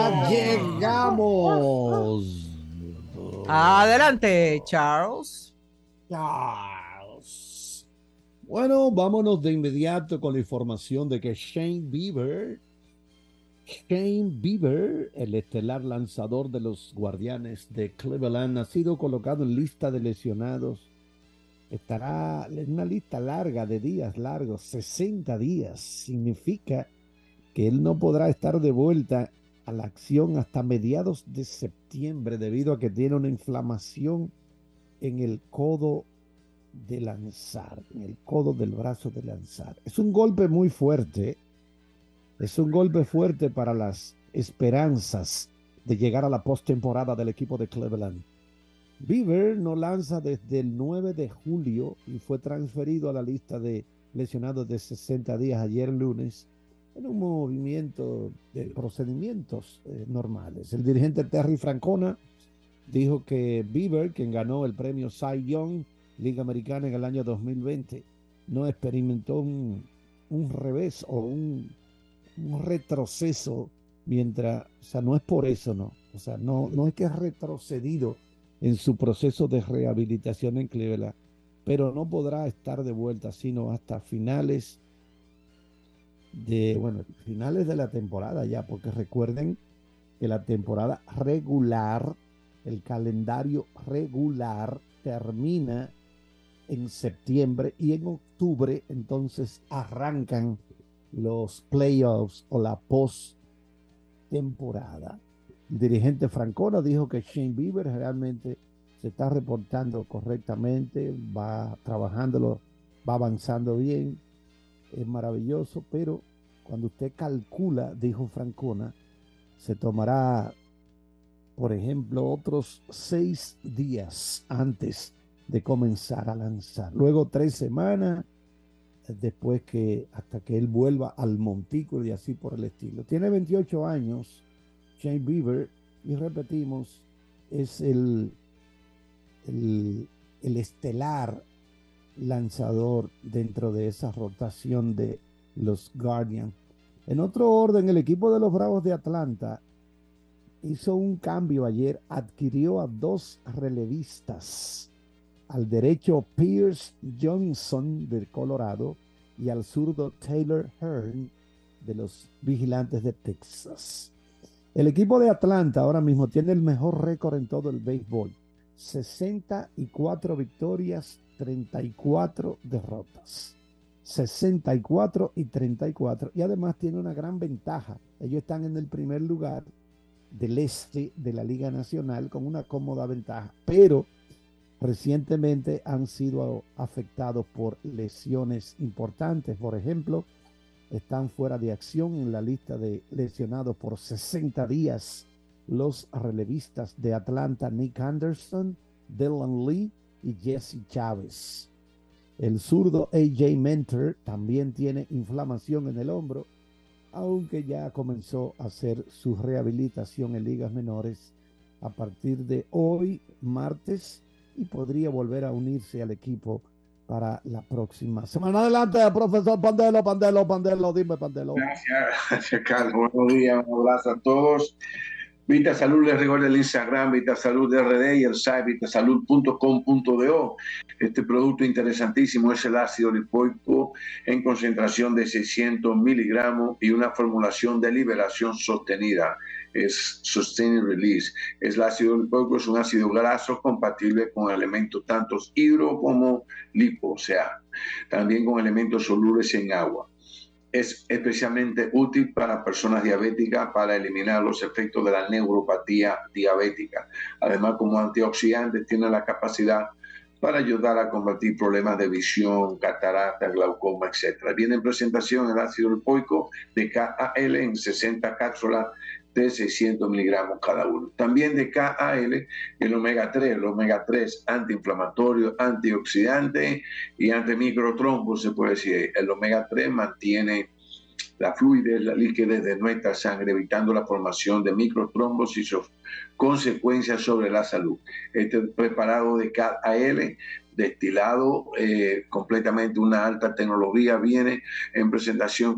Ya llegamos. Adelante, Charles. Charles. Bueno, vámonos de inmediato con la información de que Shane Bieber, el estelar lanzador de los Guardianes de Cleveland, ha sido colocado en lista de lesionados. Estará en una lista larga de días largos, 60 días. Significa que él no podrá estar de vuelta a la acción hasta mediados de septiembre debido a que tiene una inflamación en el codo de lanzar, en el codo del brazo de lanzar. Es un golpe muy fuerte, es un golpe fuerte para las esperanzas de llegar a la postemporada del equipo de Cleveland. Bieber no lanza desde el 9 de julio y fue transferido a la lista de lesionados de 60 días ayer lunes en un movimiento de procedimientos normales. El dirigente Terry Francona dijo que Bieber, quien ganó el premio Cy Young, Liga Americana en el año 2020, no experimentó un revés o un retroceso mientras, o sea, no es por eso, no. O sea, no es que es retrocedido en su proceso de rehabilitación en Cleveland, pero no podrá estar de vuelta sino hasta finales finales de la temporada ya, porque recuerden que la temporada regular, el calendario regular termina en septiembre y en octubre entonces arrancan los playoffs o la post-temporada. El dirigente Francona dijo que Shane Bieber realmente se está reportando correctamente, va trabajándolo, va avanzando bien, es maravilloso, pero cuando usted calcula, dijo Francona, se tomará, por ejemplo, otros 6 días antes de comenzar a lanzar. Luego 3 semanas, después que hasta que él vuelva al montículo y así por el estilo. Tiene 28 años, Shane Bieber, y repetimos, es el estelar lanzador dentro de esa rotación de los Guardians. En otro orden, el equipo de los Bravos de Atlanta hizo un cambio ayer, adquirió a 2 relevistas, al derecho Pierce Johnson del Colorado y al zurdo Taylor Hearn de los Vigilantes de Texas. El equipo de Atlanta ahora mismo tiene el mejor récord en todo el béisbol, 64 victorias, 34 derrotas. 64 y 34, y además tiene una gran ventaja. Ellos están en el primer lugar del este de la Liga Nacional con una cómoda ventaja, pero recientemente han sido afectados por lesiones importantes. Por ejemplo, están fuera de acción en la lista de lesionados por 60 días los relevistas de Atlanta, Nick Anderson, Dylan Lee y Jesse Chávez. El zurdo AJ Mentor también tiene inflamación en el hombro, aunque ya comenzó a hacer su rehabilitación en ligas menores a partir de hoy, martes, y podría volver a unirse al equipo para la próxima semana. Adelante, profesor Pandelo, dime, Pandelo. Gracias, Carlos. Buenos días, un abrazo a todos. Vita Salud, les recuerda el Instagram, Vita Salud RD y el site vitasalud.com.do. Este producto interesantísimo es el ácido lipoico en concentración de 600 miligramos y una formulación de liberación sostenida. Es Sustained Release. El ácido lipoico es un ácido graso compatible con elementos tanto hidro como lipo, o sea, también con elementos solubles en agua. Es especialmente útil para personas diabéticas para eliminar los efectos de la neuropatía diabética. Además, como antioxidante, tiene la capacidad para ayudar a combatir problemas de visión, catarata, glaucoma, etc. Viene en presentación el ácido lipoico de KAL en 60 cápsulas de 600 miligramos cada uno. También de KAL el omega 3, el omega 3 antiinflamatorio, antioxidante y antimicrotrombo, se puede decir. El omega 3 mantiene la fluidez, la liquidez de nuestra sangre, evitando la formación de microtrombos y sus consecuencias sobre la salud. Este preparado de KAL destilado completamente una alta tecnología. Viene en presentación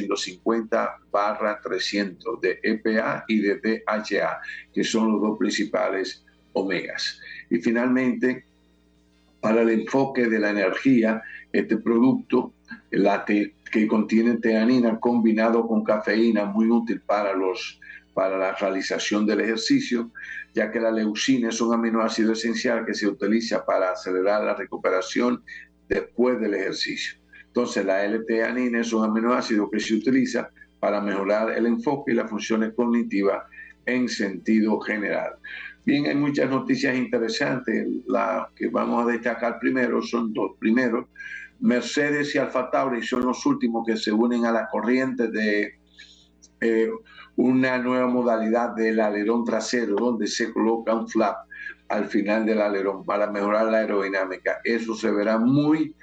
450/300 de EPA y de DHA, que son los dos principales omegas. Y finalmente, para el enfoque de la energía, este producto, que contiene teanina combinado con cafeína, muy útil para la realización del ejercicio, ya que la leucina es un aminoácido esencial que se utiliza para acelerar la recuperación después del ejercicio. Entonces, la L-teanina es un aminoácido que se utiliza para mejorar el enfoque y las funciones cognitivas en sentido general. Bien, hay muchas noticias interesantes. La que vamos a destacar primero son dos. Primero, Mercedes y Alfa Tauri son los últimos que se unen a la corriente de una nueva modalidad del alerón trasero, donde se coloca un flap al final del alerón para mejorar la aerodinámica. Eso se verá muy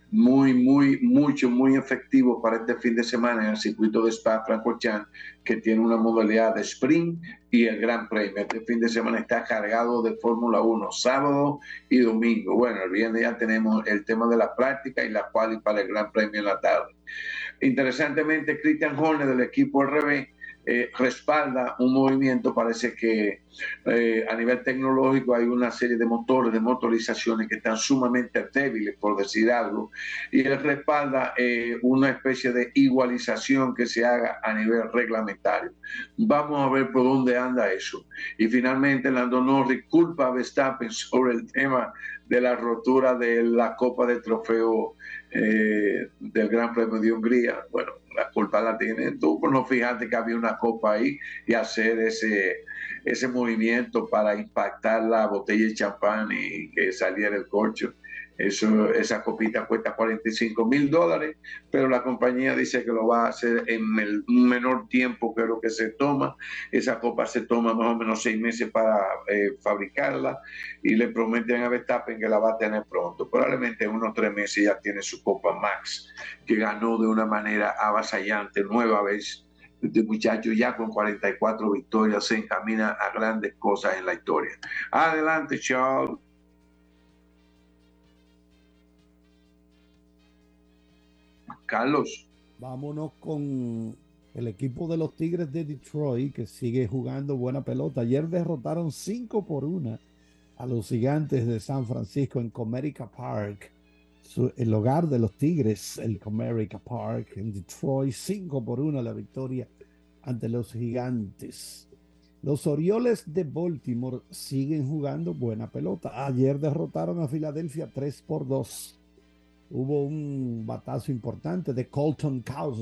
efectivo para este fin de semana en el circuito de Spa-Francorchamps, que tiene una modalidad de sprint y el Gran Premio. Este fin de semana está cargado de Fórmula 1, sábado y domingo. Bueno, el viernes ya tenemos el tema de la práctica y la quali para el Gran Premio en la tarde. Interesantemente, Christian Horner del equipo RB respalda un movimiento. Parece que a nivel tecnológico hay una serie de motores, de motorizaciones que están sumamente débiles, por decir algo, y él respalda una especie de igualización que se haga a nivel reglamentario. Vamos a ver por dónde anda eso. Y finalmente, Lando Norris culpa a Verstappen sobre el tema de la rotura de la Copa del Trofeo del Gran Premio de Hungría. Bueno, la culpa la tienen tú por no fijarte que había una copa ahí y hacer ese movimiento para impactar la botella de champán y que saliera el corcho. Esa copita cuesta $45,000, pero la compañía dice que lo va a hacer en un menor tiempo que lo que se toma. Esa copa se toma más o menos 6 meses para fabricarla, y le prometen a Verstappen que la va a tener pronto. Probablemente en unos 3 meses ya tiene su Copa Max, que ganó de una manera avasallante, nueva vez. Este muchacho ya con 44 victorias se encamina a grandes cosas en la historia. Adelante, Charles. Carlos. Vámonos con el equipo de los Tigres de Detroit, que sigue jugando buena pelota. Ayer derrotaron 5-1 a los Gigantes de San Francisco en Comerica Park, el hogar de los Tigres, el Comerica Park en Detroit. 5-1 la victoria ante los Gigantes. Los Orioles de Baltimore siguen jugando buena pelota. Ayer derrotaron a Filadelfia 3-2. Hubo un batazo importante de Colton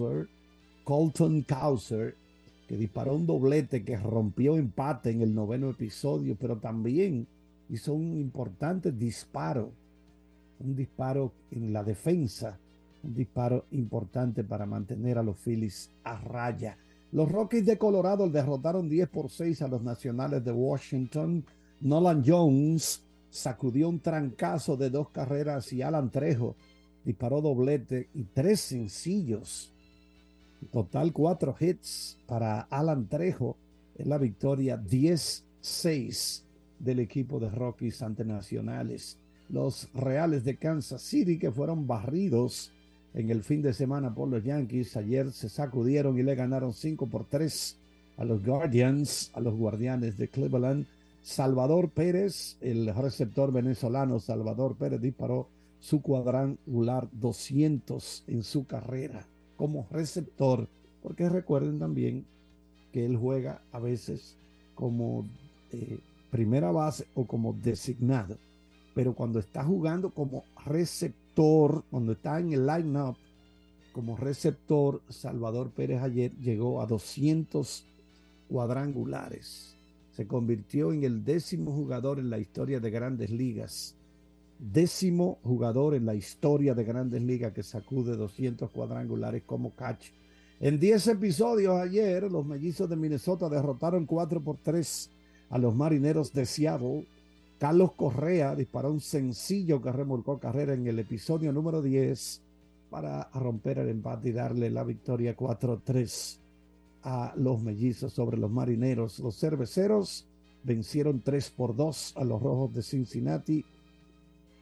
Cowser, que disparó un doblete que rompió empate en el 9º episodio, pero también hizo un importante disparo, un disparo en la defensa, un disparo importante para mantener a los Phillies a raya. Los Rockies de Colorado derrotaron 10-6 a los Nacionales de Washington. Nolan Jones sacudió un trancazo de 2 carreras y Alan Trejo disparó doblete y 3 sencillos. En total 4 hits para Alan Trejo en la victoria 10-6 del equipo de Rockies ante Nacionales. Los Reales de Kansas City, que fueron barridos en el fin de semana por los Yankees, ayer se sacudieron y le ganaron 5-3 a los Guardianes de Cleveland. Salvador Pérez, el receptor venezolano Salvador Pérez, disparó su cuadrangular 200 en su carrera como receptor, porque recuerden también que él juega a veces como primera base o como designado, pero cuando está jugando como receptor, cuando está en el line-up como receptor, Salvador Pérez ayer llegó a 200 cuadrangulares. Se convirtió en el 10º jugador en la historia de Grandes Ligas, 10º jugador en la historia de Grandes Ligas que sacude 200 cuadrangulares como catch. En 10 episodios ayer, los Mellizos de Minnesota derrotaron 4-3 a los Marineros de Seattle. Carlos Correa disparó un sencillo que remolcó carrera en el episodio número 10 para romper el empate y darle la victoria 4-3 a los Mellizos sobre los Marineros. Los Cerveceros vencieron 3-2 a los Rojos de Cincinnati.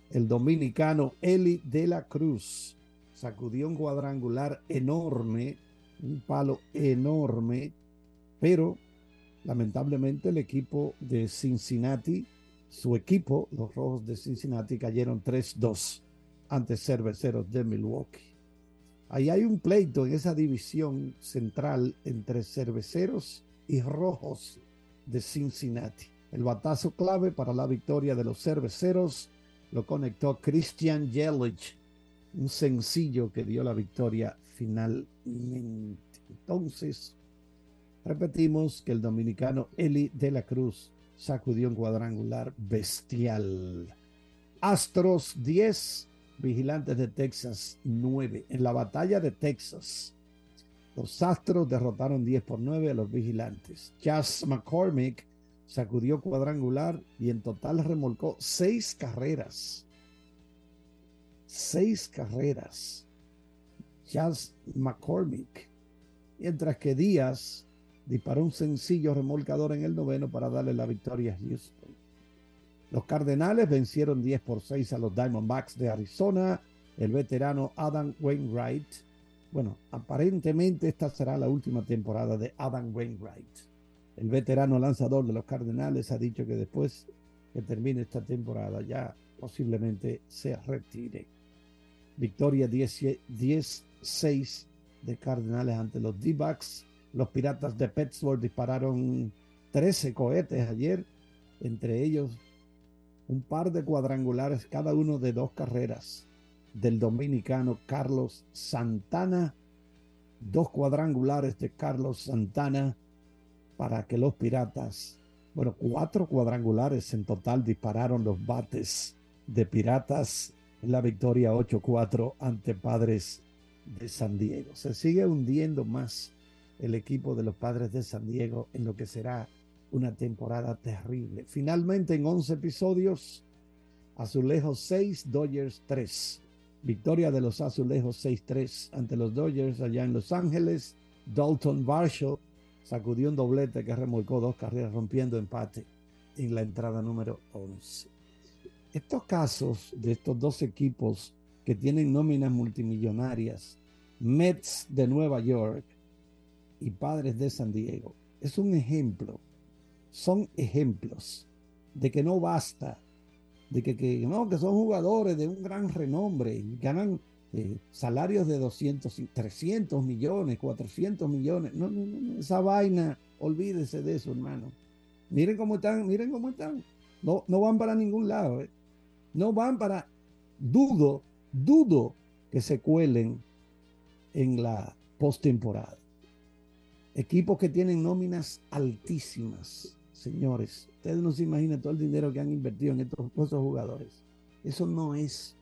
El dominicano Eli de la Cruz sacudió un cuadrangular enorme, un palo enorme, pero lamentablemente el equipo de Cincinnati, su equipo, los Rojos de Cincinnati, cayeron 3-2 ante Cerveceros de Milwaukee. Ahí hay un pleito en esa división central entre Cerveceros y Rojos de Cincinnati. El batazo clave para la victoria de los Cerveceros lo conectó Christian Yelich, un sencillo que dio la victoria finalmente. Entonces, repetimos que el dominicano Eli de la Cruz sacudió un cuadrangular bestial. Astros 10, Vigilantes de Texas 9. En la batalla de Texas, los Astros derrotaron 10-9 a los Vigilantes. Chas McCormick sacudió cuadrangular y en total remolcó 6 carreras. 6 carreras. Chas McCormick. Mientras que Díaz disparó un sencillo remolcador en el noveno para darle la victoria a Houston. Los Cardenales vencieron 10-6 a los Diamondbacks de Arizona. El veterano Adam Wainwright. Bueno, aparentemente esta será la última temporada de Adam Wainwright. El veterano lanzador de los Cardenales ha dicho que después que termine esta temporada ya posiblemente se retire. Victoria 10-6 de Cardenales ante los D-Backs. Los Piratas de Pittsburgh dispararon 13 cohetes ayer, entre ellos un par de cuadrangulares, cada uno de 2 carreras del dominicano Carlos Santana. 2 cuadrangulares de Carlos Santana para que los Piratas, 4 cuadrangulares en total dispararon los bates de Piratas en la victoria 8-4 ante Padres de San Diego. Se sigue hundiendo más el equipo de los Padres de San Diego en lo que será una temporada terrible. Finalmente, en 11 episodios, Azulejos 6, Dodgers 3. Victoria de los Azulejos 6-3 ante los Dodgers allá en Los Ángeles. Dalton Varsho sacudió un doblete que remolcó 2 carreras rompiendo empate en la entrada número 11. Estos casos de estos 2 equipos que tienen nóminas multimillonarias, Mets de Nueva York y Padres de San Diego, es un ejemplo, son ejemplos de que no basta, de que son jugadores de un gran renombre y ganan salarios de 200, 300 millones, 400 millones. No, esa vaina, olvídese de eso, hermano. Miren cómo están. No van para ningún lado. No van para, dudo que se cuelen en la postemporada. Equipos que tienen nóminas altísimas, señores. Ustedes no se imaginan todo el dinero que han invertido en esos jugadores. Eso no es.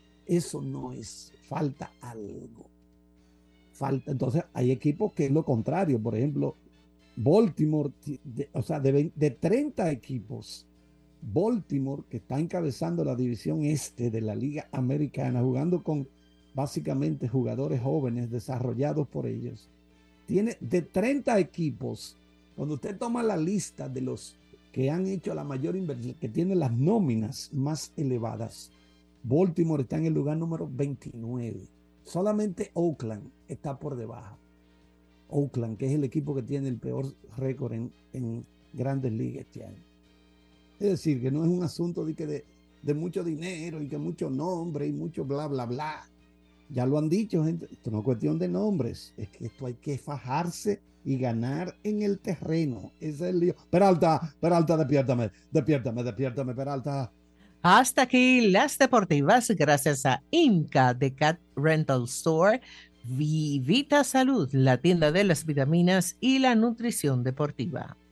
Falta algo. Entonces, hay equipos que es lo contrario. Por ejemplo, Baltimore, de 30 equipos, Baltimore, que está encabezando la división este de la Liga Americana, jugando con básicamente jugadores jóvenes desarrollados por ellos, tiene de 30 equipos. Cuando usted toma la lista de los que han hecho la mayor inversión, que tienen las nóminas más elevadas, Baltimore está en el lugar número 29. Solamente Oakland está por debajo. Oakland, que es el equipo que tiene el peor récord en Grandes Ligas este año. Es decir, que no es un asunto de mucho dinero y que mucho nombre y mucho bla, bla, bla. Ya lo han dicho, gente. Esto no es cuestión de nombres. Es que esto hay que fajarse y ganar en el terreno. Ese es el lío. Peralta, despiértame, Peralta. Hasta aquí las deportivas, gracias a Inca de Cat Rental Store, Vivita Salud, la tienda de las vitaminas y la nutrición deportiva.